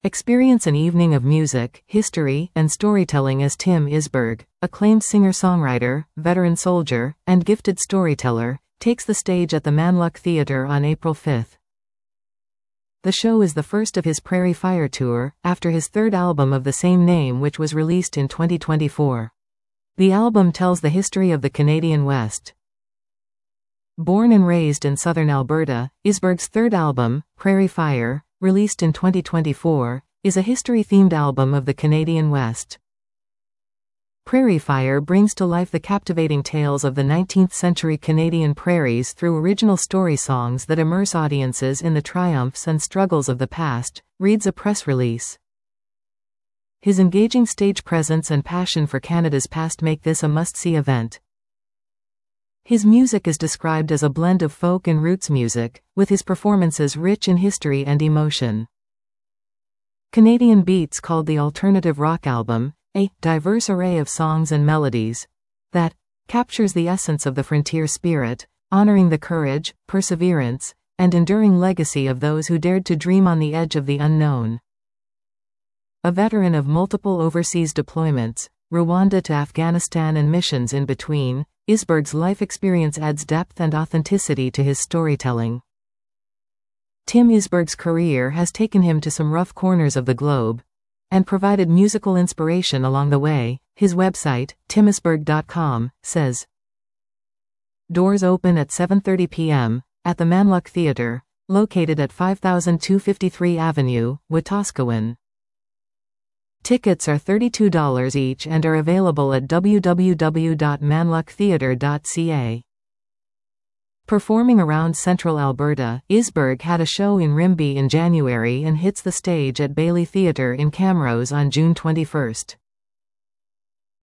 Experience an evening of music, history, and storytelling as Tim Isberg, acclaimed singer-songwriter, veteran soldier, and gifted storyteller, takes the stage at the Manluck Theatre on April 5. The show is the first of his Prairie Fire tour, after his third album of the same name, which was released in 2024. The album tells the history of the Canadian West. Born and raised in southern Alberta, Isberg's third album, Prairie Fire, released in 2024, is a history-themed album of the Canadian West. Prairie Fire brings to life the captivating tales of the 19th-century Canadian prairies through original story songs that immerse audiences in the triumphs and struggles of the past, reads a press release. His engaging stage presence and passion for Canada's past make this a must-see event. His music is described as a blend of folk and roots music, with his performances rich in history and emotion. Canadian Beats called the alternative rock album a diverse array of songs and melodies that captures the essence of the frontier spirit, honoring the courage, perseverance, and enduring legacy of those who dared to dream on the edge of the unknown. A veteran of multiple overseas deployments, Rwanda to Afghanistan and missions in between, Isberg's life experience adds depth and authenticity to his storytelling. Tim Isberg's career has taken him to some rough corners of the globe, and provided musical inspiration along the way. His website, timisberg.com, says, "Doors open at 7:30 p.m., at the Manluck Theatre, located at 5253 Avenue, Wetaskiwin. Tickets are $32 each and are available at www.manlucktheatre.ca. Performing around central Alberta, Isberg had a show in Rimbey in January and hits the stage at Bailey Theatre in Camrose on June 21.